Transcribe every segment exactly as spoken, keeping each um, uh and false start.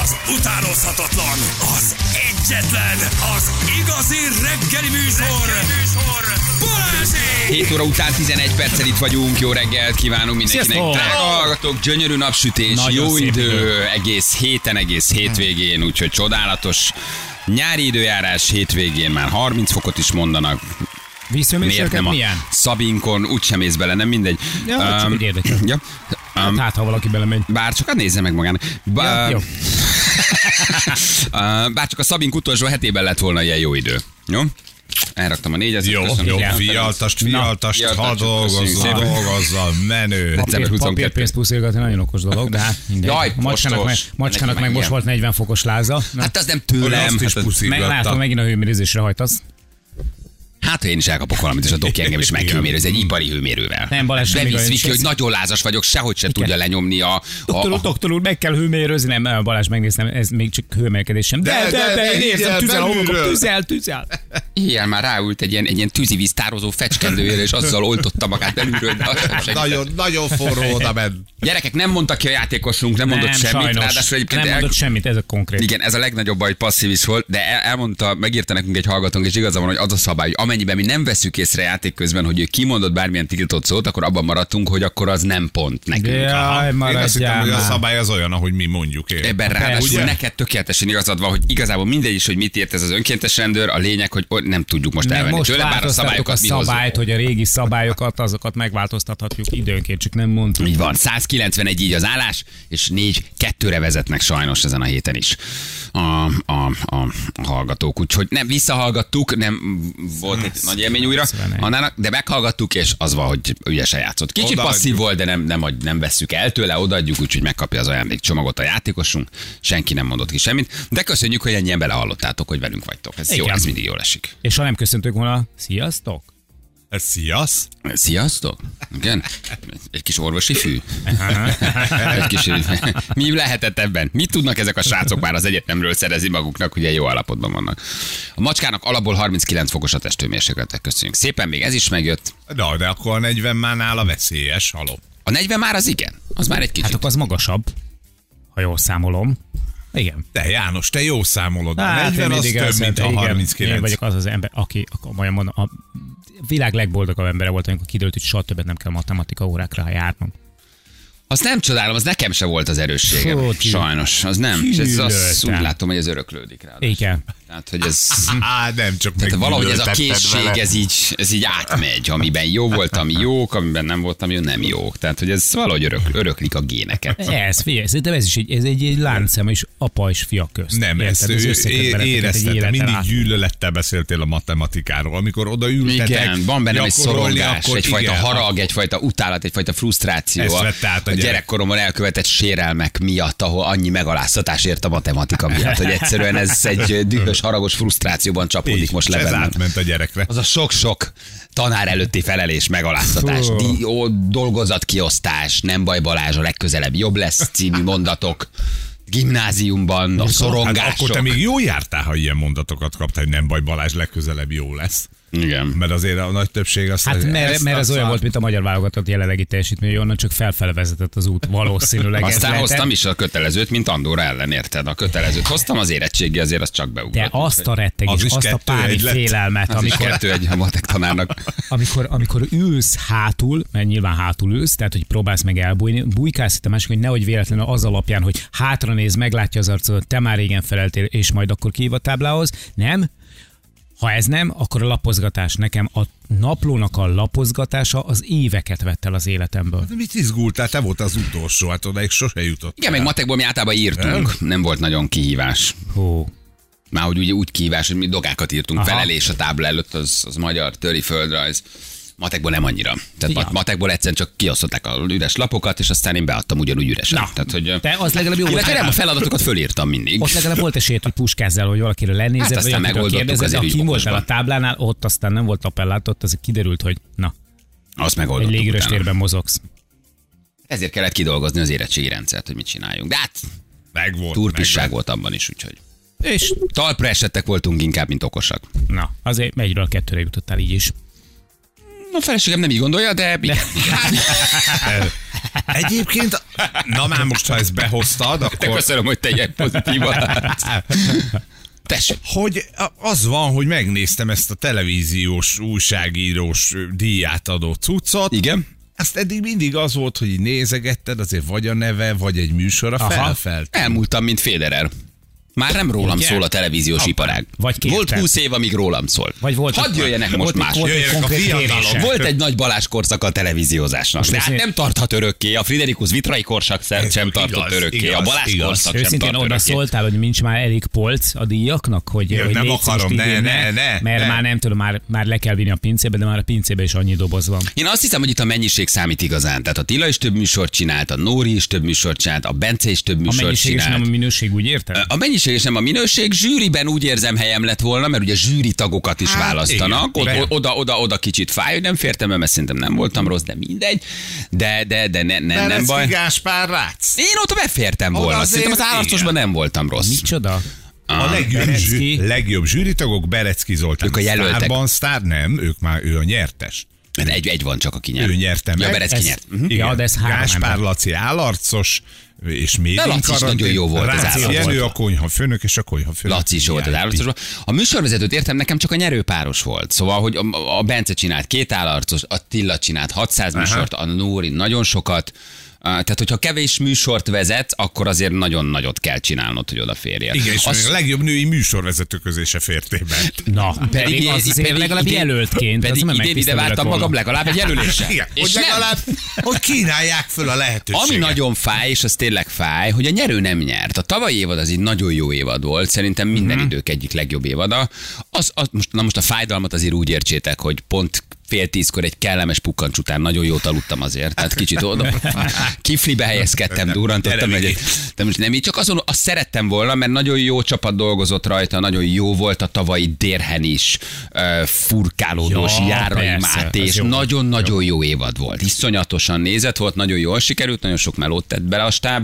az utánozhatatlan, az egyetlen, az igazi reggeli műsor, reggeli műsor Balázsék! hét óra után tizenegy perccel itt vagyunk, jó reggelt kívánunk mindenkinek. Drága hallgatók, gyönyörű napsütés, nagyon jó idő, idő, egész héten, egész hétvégén, úgyhogy csodálatos nyári időjárás, hétvégén már harminc fokot is mondanak. Miért nem a milyen? Szabinkon, úgysem ész bele, nem mindegy. Ja, um, csak egy érdekel. Ja. Um, hát, ha valaki belemegy. Bár csak nézze meg magának. Bár, ja, jó. Bár csak a Szabink utolsó hetében lett volna ilyen jó idő. Jó? Elraktam a négyet. Jó, jó, fialtast, fialtast, ha dolgozzal, dolgozzal, menő. Papírpénzt puszilgatni nagyon okos dolog, de hát mindegy. Jaj, a macskának meg, macskának meg most volt negyven fokos láza. Hát az nem tőlem. Meglátom, megint a hőmérőzésre hajtasz. Hát, ha én is elkapok valamit, és a doki engem is meghőmérőz egy ipari hőmérővel. Nem, Balázs, bevisz Viki, hogy nagyon lázas vagyok, sehogy sem tudja lenyomni a... Doktor úr, doktor úr, meg kell hőmérőzni. Nem, Balázs, megnéztem, ez még csak hőmérkedés sem. De, de, de, én érzem, tüzel a homlokon, tüzel, tüzel. Ilyen már ráült egy ilyen, egy ilyen tűzivíz tározó fecskendőjére, és azzal oltotta magát belülről, de az sem nagyon, nagyon forró oda ment. Gyerekek, nem mondta ki a játékosunk, nem, nem mondott semmit. Sajnos, ráadásul nem el... mondott semmit, ez a konkrét. Igen, ez a legnagyobb baj, hogy passzív is volt, de el, elmondta, megírta nekünk egy hallgatónk, és igaza van, hogy az a szabály, hogy amennyiben mi nem veszük észre játék közben, hogy ő kimondott bármilyen tiltott szót, akkor abban maradtunk, hogy akkor az nem pont nekünk. Jaj, én azt hittem, hogy a szabály az olyan, ahogy mi mondjuk. Én. Ebben ráadásul neked tökéletesen igazad van, hogy igazából mindegy is, hogy mit ért ez az önkéntes rendőr, a lényeg, hogy nem tudjuk most elvenni most tőle, bár a szabályokat a szabályt, hogy a régi szabályokat, azokat megváltoztathatjuk időnként, csak nem mondtuk. Így van, százkilencvenegy így az állás, és négy kettőre vezetnek sajnos ezen a héten is a, a, a, a hallgatók. Úgyhogy nem visszahallgattuk, nem volt egy nagy élmény újra, Annának, de meghallgattuk, és az van, hogy ügyesen játszott. Kicsit odaadjuk. Passzív volt, de nem, nem, nem vesszük el tőle, odaadjuk, úgyhogy megkapja az ajándékcsomagot a játékosunk. Senki nem mondott ki semmit, de köszönjük, hogy ennyien belehallottátok, hogy velünk vagytok. Ez jó, ez mindig jól esik. És ha nem köszöntök volna, sziasztok! Sziasz? Sziasztok? Igen? Egy kis orvosi fű? Egy kis... Mi lehetett ebben? Mit tudnak ezek a srácok már az egyetemről szerezni maguknak, hogy jó állapotban vannak? A macskának alapból harminckilenc fokos a testőmérsékletek, köszönjük szépen, még ez is megjött. De, de akkor a negyven már nála veszélyes, haló. A negyven már az igen, az már egy kicsit. Hát akkor az magasabb, ha jól számolom. Igen. Te János, te jó számolod. Hát, a negyven az több, mint a harminckilenc. Én vagyok az az ember, aki, komolyan mondom, a világ legboldogabb embere volt, amikor kiderült, hogy soha többet nem kell matematika órákra járnom. Azt nem csodálom, az nekem se volt az erősségem. Fó, sajnos, az nem. És ez azt úgy látom, hogy ez öröklődik rá. Igen. Tehát, hogy ez... Á, nem csak tehát valahogy ez a készség, ez így, ez így átmegy. Amiben jó volt, ami jók, amiben nem volt, ami nem jók. Tehát, hogy ez valahogy örök, öröklik a géneket. Ez, figyelj, szerintem ez is egy, ez egy, egy láncszem, és apa és fia közt. Nem, ezt érezted, mindig gyűlölettel beszéltél a matematikáról. Amikor oda ültetek, igen, van bennem egy szorongás, egyfajta harag, egyfajta utálat, egyfajta frusztráció. A gyerekkoromban elkövetett sérelmek miatt, ahol annyi megaláztatás ért a matematika miatt, hogy egyszerűen ez egy dühös, haragos frusztrációban csapódik így, most le bennem. Ez átment a gyerekre. Az a sok-sok tanár előtti felelés, megaláztatás, di- ó, dolgozatkiosztás, nem baj Balázs, a legközelebb jobb lesz című mondatok. Gimnáziumban a szorongások. Hát akkor te még jó jártál, ha ilyen mondatokat kaptál, hogy nem baj Balázs, legközelebb jó lesz. Igen. Mert azért a nagy többség azt... Hát mert, mert ez olyan volt, mint a magyar válogatott jelenlegi teljesítmény, hogy onnan csak felfele vezetett az út valószínűleg. Aztán hoztam is a kötelezőt, mint Andorra ellen, érted? A kötelezőt hoztam, az érettségi azért az csak beugrott. De azt a rettegés, az azt a páni félelmet, az amikor... kettő egy a matek tanárnak. Amikor, amikor ülsz hátul, mert nyilván hátul ülsz, tehát hogy próbálsz meg elbújni, bújkálsz itt a másik, hogy nehogy véletlenül az alapján, hogy hátra néz, meglátja az arcot, te már régen feleltél, és majd akkor kihív a táblához. Nem. Ha ez nem, akkor a lapozgatás. Nekem a naplónak a lapozgatása az éveket vett el az életemből. De mit izgultál? Te volt az utolsó, hát odaig sose jutott. Igen, meg matekból mi általában írtunk. Nem, nem volt nagyon kihívás. Hú. Már úgy, úgy, úgy kihívás, hogy mi dogákat írtunk. Aha. Felelés a tábla előtt, az, az magyar töri földrajz. Matekból nem annyira. Tehát ja. matekból egyszerűen csak kiosztották a üres lapokat, és aztán én beadtam ugyanúgy üresen. Na, tehát, hogy, te az legalább jó volt. Nem, a feladatokat fölírtam mindig. Ott legalább volt esélyed, hogy puskázzel, hogy valakire lenézed, hát vagy akiről kérdezed, de aki voltál a táblánál, ott aztán nem volt appellát, ott azért kiderült, hogy na, azt megoldottuk. Egy légüres térben mozogsz. Ezért kellett kidolgozni az érettségi rendszert, hogy mit csináljunk. De hát megvolt, turpisság megvolt. volt abban is, úgyhogy. És talpra esettek voltunk inkább, mint okosak. Na, azért egyről kettőre jutottál így is. A feleségem nem így gondolja, de igen. Egyébként, na már most, ha ezt behoztad, akkor... Te köszönöm, hogy te ilyen pozitív vagy. Tessék. Hogy az van, hogy megnéztem ezt a televíziós, újságírós díját adó cuccot. Igen. Azt eddig mindig az volt, hogy nézegetted, azért vagy a neve, vagy egy műsora felfelt. Elmúltam, mint Federer. Már nem rólam Igen? szól a televíziós Apa. iparág. Vagy kértem. Volt húsz év, amíg rólam szól. Vagy volt Hadd jöjjenek most volt, más. Volt, Jöjjenek a fiatalok. Volt egy nagy Balázs korszak a televíziózásnak. De hát nem tarthat örökké. A Friderikus Vitrai korszak sem, sem tartott igaz, örökké. igaz, A Balázs igaz. korszak sem Őszintén tart oda örökké. szóltál, hogy nincs már elég polc a díjaknak, hogy, Én hogy nem légy akarom, most ne, idén ne, ne, mert ne. már nem tudom, már, már le kell vinni a pincébe, de már a pincébe is annyi doboz van. Én azt hiszem, hogy itt a mennyiség számít igazán. Tehát a Tila is több műsort csinált, a Nóri is több műsort csinált, a Bence is több A műsort mennyiség és csinált. nem a minőség, úgy érted? A mennyiség és nem a minőség, zsűriben úgy érzem helyem lett volna, mert ugye zsűri tagokat is Hát, választanak. igen, Ott, oda, oda, oda kicsit fáj, hogy nem fértem be, mert szerintem nem voltam rossz, de mindegy. De, de, de ne, ne, nem baj. Gáspár Rácz. Én ott befértem Oda volna. azért Szerintem az állarcosban igen. nem voltam rossz. Micsoda? A legjobb, Berecki. zsű, legjobb zsűritagok Berecki Zoltán. Ők a jelöltek. Sztárban sztár, nem, ők már, ő a nyertes. Egy, egy van csak, aki nyer. Ő nyerte meg. Ja, Berecki Ez- nyert. Mhm. Ja, de ez három Gáspár ember. Laci állarcos, és De Médin Laci is nagyon jó volt az Rácz állarcos. Jenő a konyha főnök, és a konyha főnök. Laci is volt az állarcosban. A műsorvezetőt értem, nekem csak a nyerőpáros volt. Szóval, hogy a, a Bence csinált két állarcos, a Tilla csinált hatszáz Aha. műsort, a Nóri nagyon sokat. Uh, Tehát, hogyha kevés műsort vezet, akkor azért nagyon nagyot kell csinálnod, hogy odaférjél. Igen, és Azt- a legjobb női műsorvezető közé se fértél be. Na, pedig idén- az azért pedig legalább idén- jelöltként. Pedig az nem idén ide megtisztelő lett vártam volna. magam legalább egy jelöléssel. Igen, És hogy nem. legalább, hogy kínálják föl a lehetőséget. Ami nagyon fáj, és az tényleg fáj, hogy a nyerő nem nyert. A tavalyi évad az egy nagyon jó évad volt, szerintem minden idők egyik legjobb évada. Az, az, most, na most a fájdalmat azért úgy értsétek, hogy pont fél tízkor egy kellemes pukkancs után nagyon jót aludtam azért. Tehát kicsit oda kiflibe helyezkedtem, durrantottam Gyere, egyet. De most nem így, csak azon azt szerettem volna, mert nagyon jó csapat dolgozott rajta, nagyon jó volt a tavalyi Dérhen is, uh, furkálódós Ja, Járai persze, Máté, az és jó volt. nagyon-nagyon jó évad volt. Iszonyatosan nézett volt, nagyon jól sikerült, nagyon sok melót tett bele a stáb.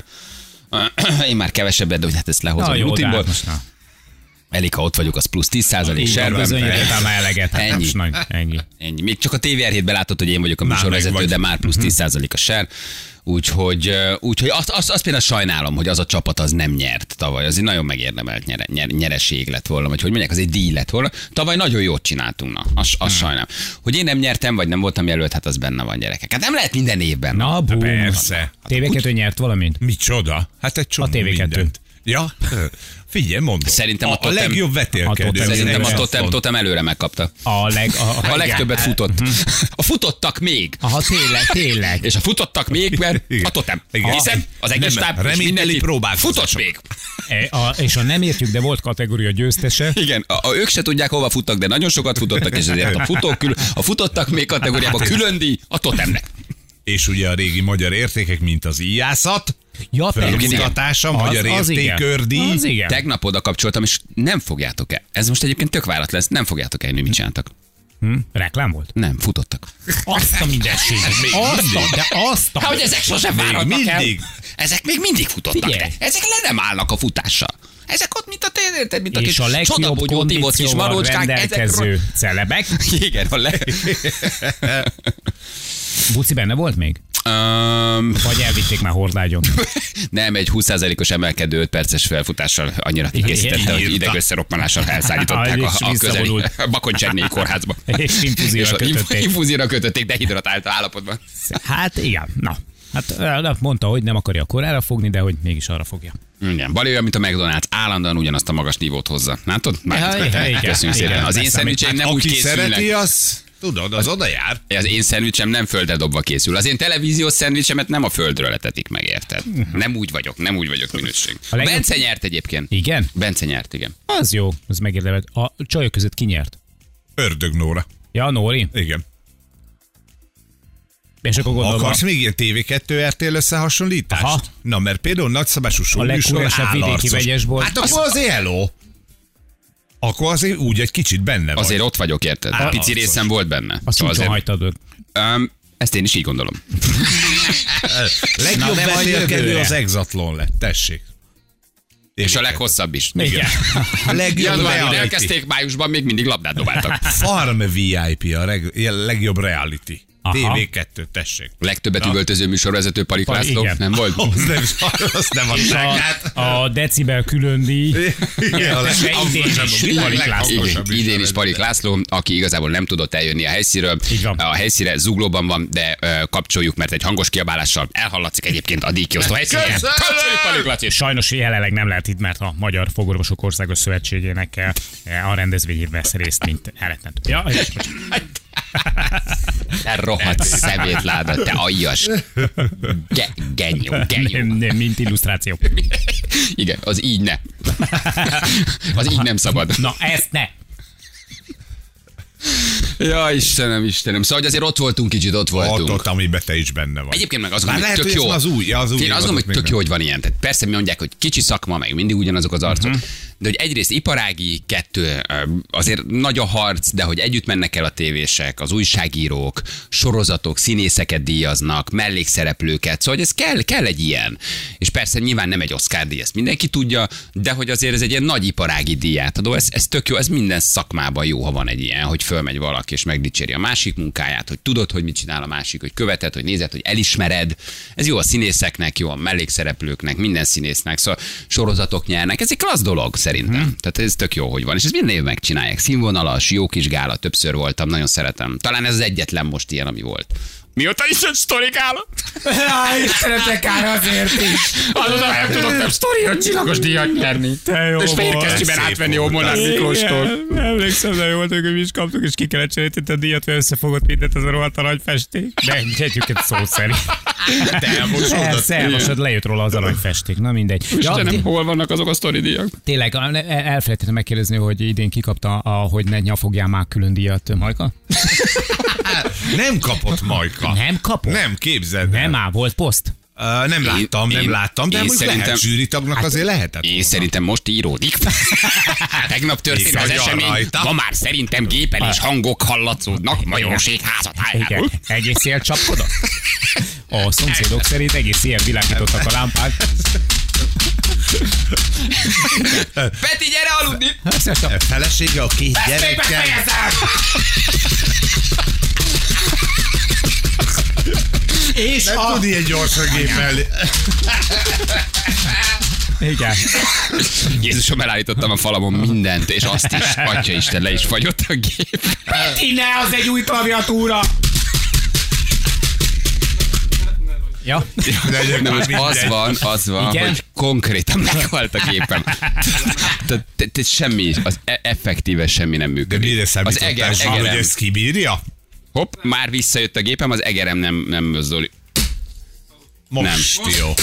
Én már kevesebbet, de hogy hát ezt lehozom Na a jó, de rutinból. hát most na. Elég, ha ott vagyok, az plusz tíz százalék Így van, serben. bizonyítottam Ennyi. már eleget. Hát Ennyi. most nagy, ennyi. Ennyi. Még csak a té vé er hétben látod, hogy én vagyok a Már műsorvezető, meg vagy. de már plusz tíz százalék a ser. Úgyhogy, ö, úgyhogy azt, azt, azt például sajnálom, hogy az a csapat az nem nyert tavaly. Az egy nagyon megérdemelt nyere, nyer, nyereség lett volna, vagy hogy mondják, az egy díj lett volna. Tavaly nagyon jót csináltunk, na, azt, azt sajnálom. Hogy én nem nyertem, vagy nem voltam jelölt, hát az benne van, gyerekek. Hát nem lehet minden évben. Na, bum. Persze. té vé kettő nyert valamint? Micsoda? Hát egy csomó A té vé kettő. mindent. Ja, figyelj, mondom. Szerintem a a, a totem- legjobb a vetélkedő. totem- az Szerintem a egész totem, font. totem előre megkapta. A, leg, a, A legtöbbet futott. A futottak még. Aha, tényleg, tényleg. És a futottak még, mert Igen. a totem. Igen. Hiszen az egész Nem, stáb és reményteli mindenki próbálkozások. futott még. E, a, és ha nem értjük, de volt kategória győztese. Igen, a, a, ők se tudják, hova futtak, de nagyon sokat futottak, és ezért a futók kül, a futottak még kategóriában külön díj a totemnek. És ugye a régi magyar értékek, mint az íjászat, Ja, felmutatása, Az- magyar az igen. értékördíj. Az igen. Tegnap oda kapcsoltam, és nem fogjátok-e. Ez most egyébként tök várat lesz, nem fogjátok-e, hogy mit csináltak. Hm? Reklám volt? Nem, futottak. Azt a mindenséget. Azt a, de azt a... Hát, hogy ezek sosem váratnak el. mindig. Ezek még mindig futottak, Figyelj. de ezek le nem állnak a futással. Ezek ott, mint a tényleg, mint a És kis a legjobb csodabogyó Tibóc kis kondícióval marócskák. rendelkező celebek. Igen, a leg... Buci benne volt még? Um, Vagy elvitték már hordágyon? nem, egy húsz százalékos emelkedő öt perces felfutással annyira kikészítette, hogy írta. idegösszeroppanással elszállították És a, a közeli visszavonult. Bakoncsernélyi kórházba. És infúzióra És a- kötötték. Infúzióra kötötték dehidratált állapotban. Hát igen, na. Hát ö, mondta, hogy nem akarja korára fogni, de hogy mégis arra fogja. Igen, Bali olyan, mint a McDonald's, állandóan ugyanazt a magas nívót hozza. Látod? Ja, igen, igen, Köszönjük szépen. igen. Az én Persze, szendvicseim nem Aki úgy szereti, készülnek. az, tudod, az oda jár. Az én szendvicsem nem földre dobva készül. Az én televíziós szendvicsemet nem a földről letetik meg, érted? Nem úgy vagyok, nem úgy vagyok minőség. A legjobb- Bence nyert egyébként. Igen? Bence nyert, igen. Az jó, az megérdemelt. A csajok között ki nyert? Ördög Nóra. Ja, Nóri? Igen. És akkor gondolom, Akarsz a, még ilyen té vé kettő er té el összehasonlítást? Aha. Na, mert például nagyszabású a showműsor legkúriosabb vidéki állarcos. vegyesbolt. Hát akkor azért hello. Akkor azért úgy egy kicsit benne vagy. Azért ott vagyok, érted? Állarcos. Pici részem volt benne. Azt Szóval csúcson azért, hagytad őt. um, ezt én is így gondolom. Legjobb Na, de majd vetélkedő jövőre. az Exatlon lett. Tessék. És a leghosszabb is. Igen. A legjobb Januárban reality. elkezdték, májusban még mindig labdát dobáltak. Farm vé i pé, a reg- a legjobb reality. Aha. té vé kettő, tessék. Legtöbbet üvöltöző műsorvezető Palik Pali- László, igen. nem volt? Az nem, az nem a És ságát. a, a decibel külön díj. Igen, a leghangosabb, a világ Palik László. Igen, leghangosabb idén is műsorvezető. Palik László, aki igazából nem tudott eljönni a helyszínről. Így van. A helyszíre zuglóban van, de ö, kapcsoljuk, mert egy hangos kiabálással elhallatszik egyébként a díjkiosztó helyszínre. Köszönöm! Kapcsoljuk Palik Laci! Sajnos jelenleg nem lehet itt, mert a Magyar Fogorvosok Országos Szövetségének eh, a rendezvényén vesz részt, mint eretnent. Ja, és Te rohadt szemétláda, te aljas. Ge- genyó, genyó. nem, nem, mint illusztráció. Igen, az így ne. Az így nem szabad. Na, ezt ne! Ja, Istenem, Istenem. Szóval, hogy azért ott voltunk kicsit, ott voltunk. Ott, ott, amiben te is benne vagy. Egyébként meg az, Bár hogy lehet, tök hogy jó. ez az új, az új Én azt gondolom, hogy évadat tök még jó, hogy van ilyen. Tehát persze mi mondják, hogy kicsi szakma, meg mindig ugyanazok az arcok. Mhm. De hogy egyrészt iparági, kettő, azért nagy a harc, de hogy együtt mennek el a tévések, az újságírók, sorozatok, színészeket díjaznak, mellékszereplőket. Szóval hogy ez kell, kell egy ilyen. És persze nyilván nem egy Oscar díj, ezt mindenki tudja, de hogy azért ez egy ilyen nagy iparági díjátadó, ez, ez tök jó, ez minden szakmában jó, ha van egy ilyen, hogy fölmegy valaki és megdicséri a másik munkáját, hogy tudod, hogy mit csinál a másik, hogy követed, hogy nézed, hogy elismered. Ez jó a színészeknek, jó a mellékszereplőknek, minden színésznek, szóval sorozatok nyernek. Ez egy klassz dolog szerintem. Hmm. Tehát ez tök jó, hogy van. És ezt minden évben megcsinálják. Színvonalas, jó kis gála, többször voltam, nagyon szeretem. Talán ez az egyetlen most ilyen, ami volt. Mióta is egy sztori gála? Jaj, szeretek kár azért is. Azóta nem tudok több sztorira csillagos díjat nyerni. Te jó És volt. félkesztyűben Szép átvenni volt. Ómonár Miklóstól. Igen, emlékszem, de jó volt, hogy mi is kaptuk, és ki kellett cserélni a díjat, mert összefogott mindent az a rohadt aranyfesték. De egyébként szó szerint. Te elmosodod. Persze, elmosod, lejött róla az aranyfesték. Na mindegy. Ja, Istenem, té- hol vannak azok a sztori díjak? tényleg, elfelejtettem megkérdezni, hogy idén kikapta a Hogy ne nyafogjál már külön díjat, Majka? Nem kapott Majka. Nem kapott? Nem, képzeld el. Nem ám, volt poszt? Uh, nem láttam, én- nem láttam, de én most szerintem- lehet zsűritagnak Hát- azért lehetett. Én volna. szerintem most íródik. Tegnap történt az Igaz, esemény. rajta. Ma már szerintem gépen és hangok hallatszódnak Magyaroség házatájáról. Igen, egész éjjel csapkodott? A szomszédok szerint egész éjjel világítottak a lámpák. Peti, gyere aludni! A felesége a két gyerekkel. És Nem a... tud ilyen gyorsan gépelni. Igen. Jézusom, elállítottam a falamon mindent, és azt is, atya Isten, le is fagyott a gép. Peti, ne, az egy új klaviatúra! Ja. Legyen Nem, már most az mindegy. van, az van, Igen? hogy konkrétan meghalt a gépem. Tehát te- te- semmi, az e- effektíve semmi nem De működik. mire az számítottál, eger, hogy egerem, ezt kibírja? hopp, már visszajött a gépem, az egerem nem, nem mozdul. Most jó.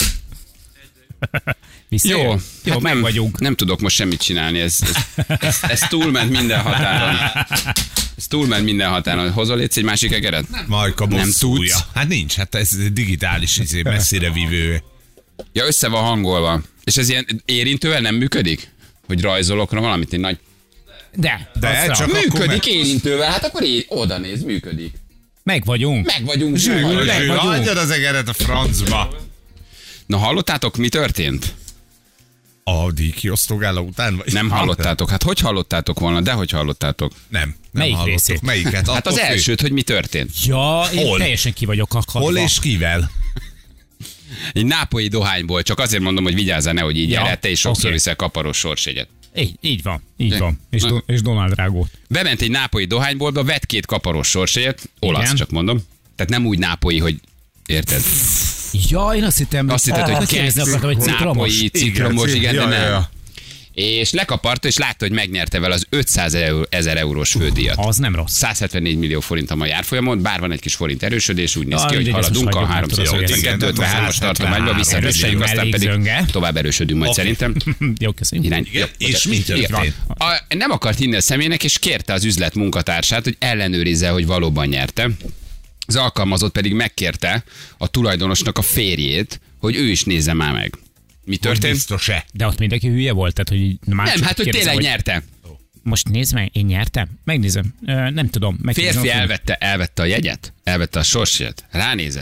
Visszajön? Jó, Jó, hát meg nem, vagyunk. nem tudok most semmit csinálni, ez, ez, ez, ez túlment minden határon. Ez túlment minden határon. Hozol létsz egy másik egeret? Majka Nem bosszúja. tudsz. Hát nincs, hát ez digitális izé, messzire vívő. Ja, össze van hangolva. És ez ilyen érintővel nem működik? Hogy rajzolok rá valamit, egy nagy... De, De aztán. csak- Működik akkor meg- érintővel, hát akkor é... oda néz, működik. Meg vagyunk. Meg vagyunk. Zsűr, zsűr. meg Zsű, vagyunk. hagyjad az egeret a francba. Na hallottátok, mi történt? A díjkiosztógála után? Vagy? Nem hallottátok. Hát hogy hallottátok volna? De hogy hallottátok? Nem. nem Melyik hallottuk. részét? Melyiket? Hát Attól az függ. elsőt, hogy mi történt. Ja, én Hol? teljesen ki vagyok akadva. Hol és kivel? Egy nápolyi dohányból, csak azért mondom, hogy vigyázzál, nehogy így Ja, ja, te is sokszor oké. viszel kaparós sorsjegyet. Így, így van, így Igen. van. És, Do- és Donald Drágót. Bement egy nápolyi dohányboltba, vett két kaparós sorsjegyet, olasz Igen. csak mondom. Tehát nem úgy nápolyi, hogy érted? Ja, én azt hittem, Azt hitted, hogy kérdezni keksz, akartam, hogy citromos. nápolyi, citromos, igen, de ja, nem. ja, ja. És lekaparta, és látta, hogy megnyerte vele az ötszázezer eurós fődíjat. Az nem rossz. száz hetvennégy millió forint a mai árfolyamon, bár van egy kis forint erősödés, úgy néz Ja, ki, hogy mindegy, ezt haladunk most a hagyjuk, nem tudom, háromszázötvenkettő ötvenhármas szépen. tartományba, visszaerősödjük, aztán pedig mellékzönge. tovább erősödünk majd Oké. szerintem. Jó, köszönjük. Irány. Igen, és mi Igen. történt? A, nem akart hinni a személynek, és kérte az üzlet munkatársát, hogy ellenőrizze, hogy valóban nyerte. Az alkalmazott pedig megkérte a tulajdonosnak a férjét, hogy ő is nézze már meg. Mi történt? Biztos-e? De ott mindenki hülye volt, tehát hogy így már Nem, csak hát hogy kérdezem, tényleg nyerte. Most nézd meg, én nyertem? Megnézem. Ö, nem tudom. megkérdezem Férfi a fiút. elvette, elvette a jegyet, elvette a sorsjegyet, ránézett,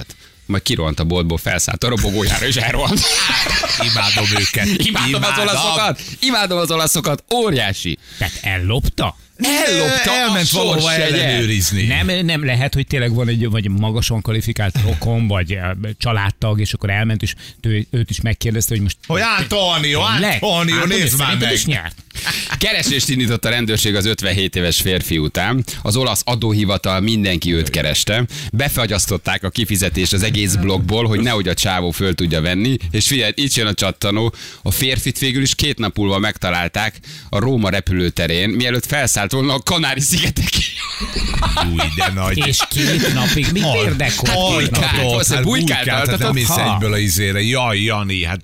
majd kirohant a boltból, felszállt a robogójára, és elrohant. Imádom őket. Imádom, Imádom az olaszokat. Imádom az olaszokat. Óriási. Tehát ellopta? Ellopta Elment a valahova ellenőrizni. Nem, nem lehet, hogy tényleg van egy vagy magasan kvalifikált rokon, vagy eh, családtag, és akkor elment, és ő, őt is megkérdezte, hogy most... Hogy Antonio, Antonio, nézd már meg! Is nyert. Keresést indított a rendőrség az ötvenhét éves férfi után. Az olasz adóhivatal mindenki őt kereste. Befagyasztották a kifizetést az egész blokkból, hogy nehogy a csávó föl tudja venni. És figyelj, itt jön a csattanó. A férfit végül is két nap múlva megtalálták a Róma repülőterén, mielőtt felszállt volna a Kanári-szigetekre. Új, de nagy. És két napig mit érdekol? bujkált, Hát bujkált, hát nem ész egyből a izére. Jaj, Jani, hát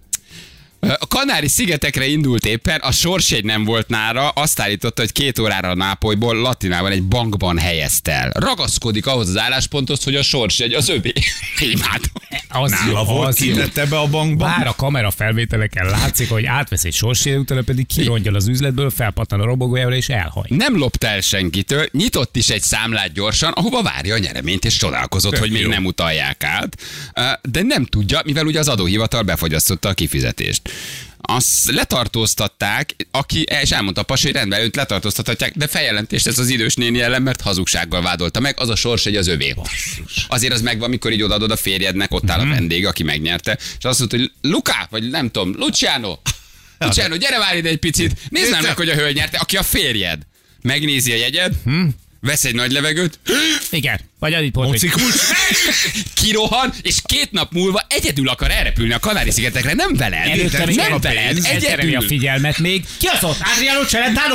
A Kanári-szigetekre indult éppen, a sorsjegy nem volt nála, azt állította, hogy két órára a Nápolyból Latinában egy bankban helyezte el. Ragaszkodik ahhoz az állásponthoz, hogy a sorsjegy az övé. Imádom. Az nála jó, volt, az jó. kitette be a bankba. Bár a kamera felvételeken látszik, hogy átvesz egy sorsjegyet, utána pedig kirongyol az üzletből, felpattan a robogójára és elhaj. Nem lopta el senkitől, nyitott is egy számlát gyorsan, ahova várja a nyereményt, és csodálkozott, Tök hogy még jó. nem utalják át. De nem tudja, mivel ugye az adóhivatal befagyasztotta a kifizetést. Azt letartóztatták, aki, és elmondta a pasi, hogy rendben, őt letartóztathatják, de feljelentést ez az idős néni ellen, mert hazugsággal vádolta meg, az a sorsegy az övé. Azért az megvan, mikor így odaadod a férjednek, ott áll a vendég, aki megnyerte, és azt mondta, hogy Luca, vagy nem tudom, Luciano, Luciano, gyere várj ide egy picit, nézd már meg, hogy a hölgy nyerte, aki a férjed. Megnézi a jegyed, vesz egy nagy levegőt, Igen, vagy addig pont, hogy Mocikus. kirohan, és két nap múlva egyedül akar elrepülni a Kanári-szigetekre, nem veled. előtte még nem nem veled, eltereli a egyedül. figyelmet még. Ki az ott? Adriano Celentano?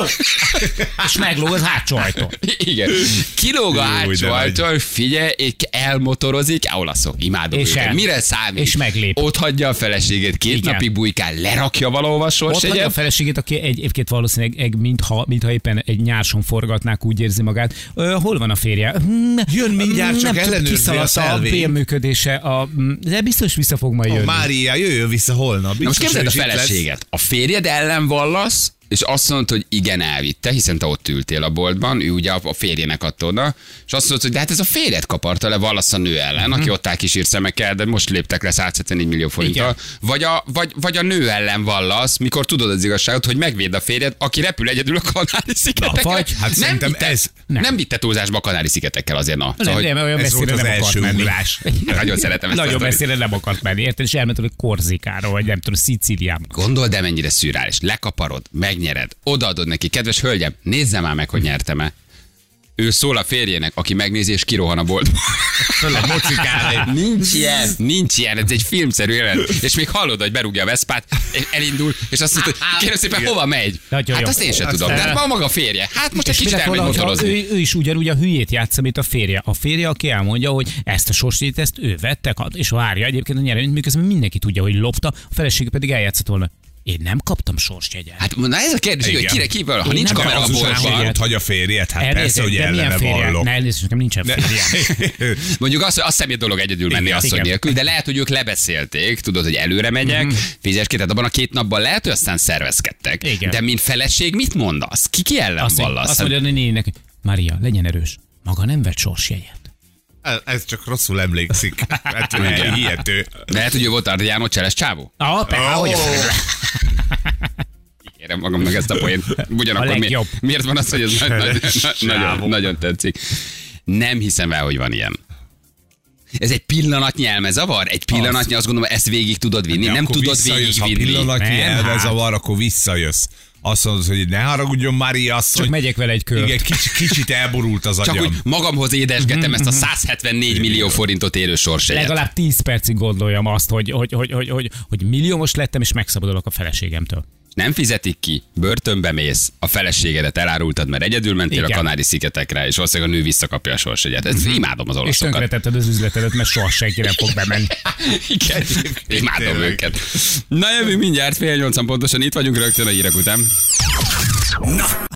És meglóg az hátsó ajtón. Igen. Kilóg a Jó, hátsó de ajtón, figyelj, és elmotorozik, olaszok, imádom És őket. el. Mire számít? És meglép. Ott hagyja a feleségét, két Igen. napig bujkál, lerakja valahova a Ott hagyja a sorsjegyet. feleségét, aki egy, egyébként valószínűleg egy, mintha, mintha éppen egy nyárson forgatnák, úgy érzi magát. Ö, hol van a férje? Hmm, Jön mindjárt, csak nem tudom, ellenőrzi a kiszaladt a szelvény. bérműködése, a, de biztos vissza fog majd Ó, jönni. Mária, jöjjön vissza holnap. Na most Biztos, képzeld a hogy itt lesz. feleséget. A férjed ellen vallasz, és azt mondta, hogy igen, elvitte, hiszen te ott ültél a boltban, ő ugye a férjének adta oda, és azt mondta, hogy de hát ez a férjed kaparta le, vallasz a nő ellen, aki ott áll kísírt szemekkel, de most léptek le százhetvennégy millió forinttal. Vagy a, vagy, vagy a nő ellen vallasz, mikor tudod az igazságot, hogy megvéd a férjed, aki repül egyedül a Kanári-szigetekre. vagy, hát nem szerintem vitte, ez- nem. nem. vitte túlzásba a Kanári-szigetekkel azért, na. Nem, Szóval, hogy nem, olyan ez volt messzire az nem akart első menni. ugrás. nagyon szeretem ezt a Nagyon sztorit. messzire nem akart menni, érted? És elment hogy Korzikára, vagy nem tudom, Szicíliába. Gondold el, mennyire szürreális. Lekaparod, megnyered, odaadod neki, kedves hölgyem, nézze már meg, hogy nyertem-e. Ő szól a férjének, aki megnézi és kirohan a boltba. Föl mocikál. Nincs ilyen, nincs ilyen, ez egy filmszerű jelenet. És még hallod, hogy berúgja a Veszpát, és elindul, és azt mondja, hogy kérem szépen, hova megy? Nagyon Hát jó. azt én sem tudom, de hát ma maga a férje. Hát most egy És mi kicsit lett volna, elmegy hogyha motorozni. ő, ő is ugyanúgy a hülyét játsza, mint a férje. A férje, aki elmondja, hogy ezt a sorsjét, ezt ő vette, és várja egyébként a nyereményt, miközben mindenki tudja, hogy lopta, a felesége pedig eljátszott volna. Én nem kaptam sorsjegyet. Hát na ez a kérdés, hogy Igen. kire kívül, ha Én nincs nem kamera a tudom, boltban. hazugság. Ott hagy a férjet, hát Elnézést, persze, hogy de milyen ellene férje? vallok. Ne, elnézést, nekem nincsen férjem. Mondjuk az, az személy dolog egyedül menni Igen, asszony igen. nélkül, de lehet, hogy ők lebeszélték, tudod, hogy előre megyek, Mhm. fizes ki, tehát abban a két napban lehet, hogy aztán szervezkedtek. Igen. De mint feleség mit mondasz? Ki ki ellen Azt, mondja- vallasz? azt mondja a néninek, hogy Mária, legyen erős. Maga nem vett sorsjegyet. Ez- Ez csak rosszul emlékszik. Hát, Igen. hihető. De lehet, hogy ő volt Adriano Cseles csávó? Ah, oh, hogy Kérem magamnak ezt a poént. Ugyanakkor A mi, legjobb. miért van az, hogy ez nagy, nagy, nagyon, nagyon tetszik. Nem hiszem el, hogy van ilyen. Ez egy pillanatnyi elmezavar? Egy pillanatnyi, azt gondolom, ezt végig tudod vinni. De Nem akkor tudod visszajössz, ha végigvinni. pillanatnyi Nem, elmezavar, akkor visszajössz. Azt mondod, hogy ne haragudjon, Mária, azt, Csak hogy megyek vele egy kört. igen, kicsit, kicsit elborult az Csak agyam. úgy magamhoz édesgetem ezt a százhetvennégy millió forintot érő sorsjegyet. Legalább tíz percig gondoljam azt, hogy, hogy, hogy, hogy, hogy, hogy milliómos lettem, és megszabadulok a feleségemtől. Nem fizetik ki, börtönbe mész, a feleségedet elárultad, mert egyedül mentél Igen. a Kanári-szigetekre, és valószínűleg a nő visszakapja a sorsjegyet. Ez imádom az És olaszokat. tönkretetted az üzletedet, mert soha senki nem fog bemenni. Igen, imádom Tényleg. őket. Na jövünk mindjárt, fél nyolcan pontosan itt vagyunk rögtön a hírek után. Na,